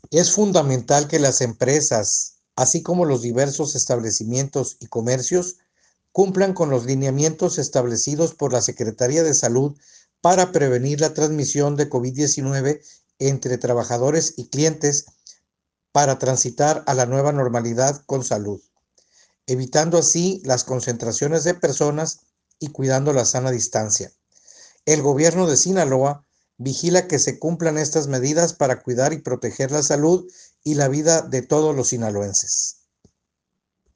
Es fundamental que las empresas, así como los diversos establecimientos y comercios, cumplan con los lineamientos establecidos por la Secretaría de Salud para prevenir la transmisión de COVID-19 entre trabajadores y clientes para transitar a la nueva normalidad con salud, evitando así las concentraciones de personas y cuidando la sana distancia. El gobierno de Sinaloa vigila que se cumplan estas medidas para cuidar y proteger la salud y la vida de todos los sinaloenses.